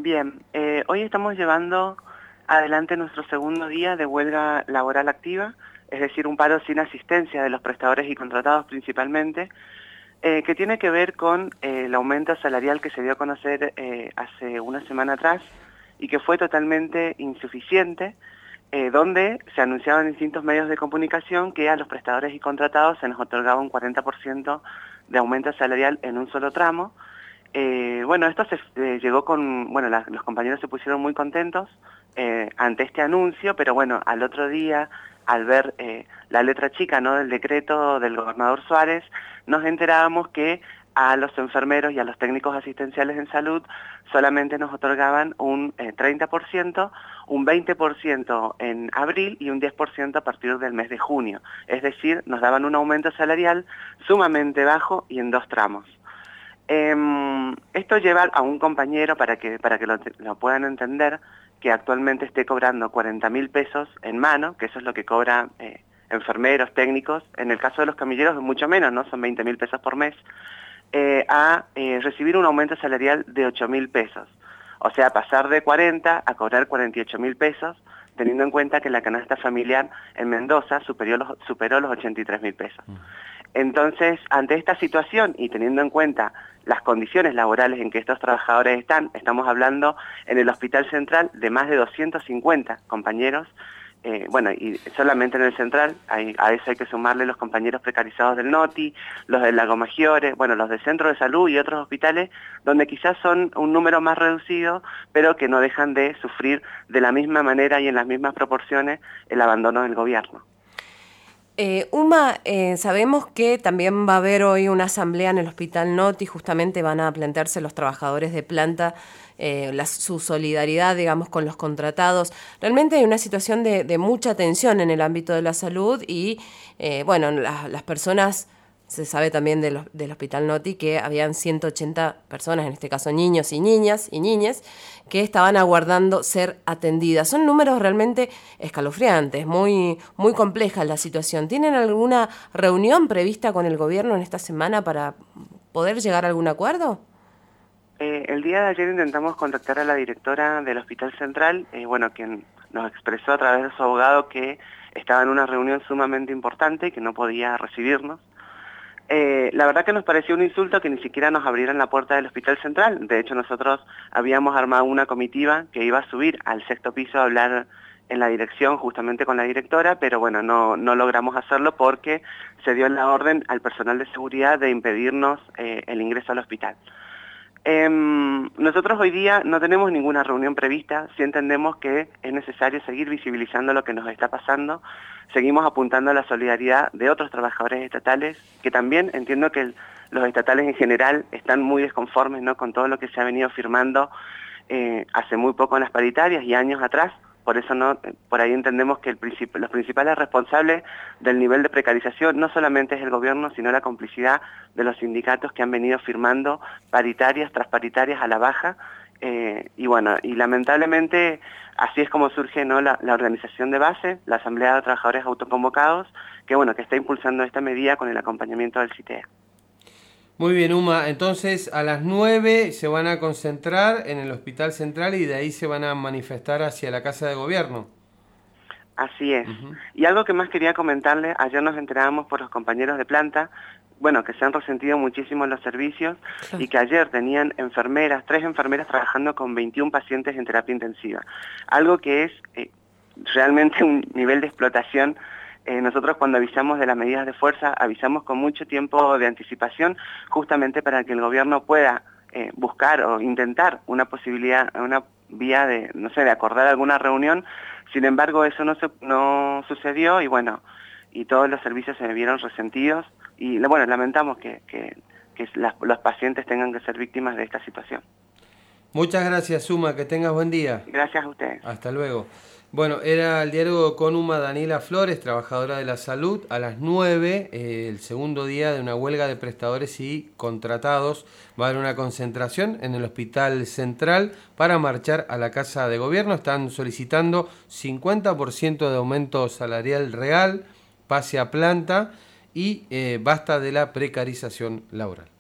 Bien, hoy estamos llevando adelante nuestro segundo día de huelga laboral activa, es decir, un paro sin asistencia de los prestadores y contratados principalmente, que tiene que ver con el aumento salarial que se dio a conocer hace una semana atrás y que fue totalmente insuficiente, donde se anunciaba en distintos medios de comunicación que a los prestadores y contratados se nos otorgaba un 40% de aumento salarial en un solo tramo. Bueno, esto se llegó con, bueno, los compañeros se pusieron muy contentos ante este anuncio, pero bueno, al otro día, al ver la letra chica, ¿no?, del decreto del gobernador Suárez, nos enterábamos que a los enfermeros y a los técnicos asistenciales en salud solamente nos otorgaban un 30%, un 20% en abril y un 10% a partir del mes de junio. Es decir, nos daban un aumento salarial sumamente bajo y en 2 tramos. Esto lleva a un compañero, para que lo puedan entender, que actualmente esté cobrando 40.000 pesos en mano, que eso es lo que cobra enfermeros, técnicos, en el caso de los camilleros mucho menos, ¿no? Son 20.000 pesos por mes, a recibir un aumento salarial de 8.000 pesos. O sea, pasar de 40 a cobrar 48.000 pesos, teniendo en cuenta que la canasta familiar en Mendoza superó los 83.000 pesos. Entonces, ante esta situación y teniendo en cuenta las condiciones laborales en que estos trabajadores están, estamos hablando en el Hospital Central de más de 250 compañeros, bueno, y solamente en el Central, a eso hay que sumarle los compañeros precarizados del NOTI, los del Lago Maggiore, bueno, los del Centro de Salud y otros hospitales, donde quizás son un número más reducido, pero que no dejan de sufrir de la misma manera y en las mismas proporciones el abandono del gobierno. Sabemos que también va a haber hoy una asamblea en el Hospital Noti, justamente van a plantearse los trabajadores de planta su solidaridad, digamos, con los contratados. Realmente hay una situación de mucha tensión en el ámbito de la salud y, bueno, las personas, se sabe también del Hospital Noti que habían 180 personas, en este caso niños y niñas y niñes, que estaban aguardando ser atendidas. Son números realmente escalofriantes, muy, muy compleja la situación. ¿Tienen alguna reunión prevista con el gobierno en esta semana para poder llegar a algún acuerdo? El día de ayer intentamos contactar a la directora del Hospital Central, bueno, quien nos expresó a través de su abogado que estaba en una reunión sumamente importante y que no podía recibirnos. La verdad que nos pareció un insulto que ni siquiera nos abrieran la puerta del Hospital Central. De hecho, nosotros habíamos armado una comitiva que iba a subir al 6º piso a hablar en la dirección, justamente con la directora, pero bueno, no logramos hacerlo porque se dio la orden al personal de seguridad de impedirnos el ingreso al hospital. Nosotros hoy día no tenemos ninguna reunión prevista, sí entendemos que es necesario seguir visibilizando lo que nos está pasando, seguimos apuntando a la solidaridad de otros trabajadores estatales, que también entiendo que los estatales en general están muy desconformes, ¿no?, con todo lo que se ha venido firmando hace muy poco en las paritarias y años atrás. Por eso por ahí entendemos que los principales responsables del nivel de precarización no solamente es el gobierno, sino la complicidad de los sindicatos que han venido firmando paritarias tras paritarias a la baja. Y bueno, y lamentablemente así es como surge, ¿no?, la organización de base, la Asamblea de Trabajadores Autoconvocados, que bueno, que está impulsando esta medida con el acompañamiento del CITEA. Muy bien, Uma. Entonces, a las 9 se van a concentrar en el Hospital Central y de ahí se van a manifestar hacia la Casa de Gobierno. Así es. Y algo que más quería comentarle, ayer nos enterábamos por los compañeros de planta, bueno, que se han resentido muchísimo los servicios y que ayer tenían 3 enfermeras trabajando con 21 pacientes en terapia intensiva. Algo que es realmente un nivel de explotación. Nosotros cuando avisamos de las medidas de fuerza, avisamos con mucho tiempo de anticipación, justamente para que el gobierno pueda buscar o intentar una posibilidad, una vía de, no sé, de acordar alguna reunión. Sin embargo, eso no sucedió y bueno, y todos los servicios se vieron resentidos y bueno, lamentamos que los pacientes tengan que ser víctimas de esta situación. Muchas gracias, Uma, que tengas buen día. Gracias a ustedes. Hasta luego. Bueno, era el diálogo con Uma Daniela Flores, trabajadora de la salud, a las 9, el segundo día de una huelga de prestadores y contratados. Va a haber una concentración en el Hospital Central para marchar a la Casa de Gobierno. Están solicitando 50% de aumento salarial real, pase a planta y basta de la precarización laboral.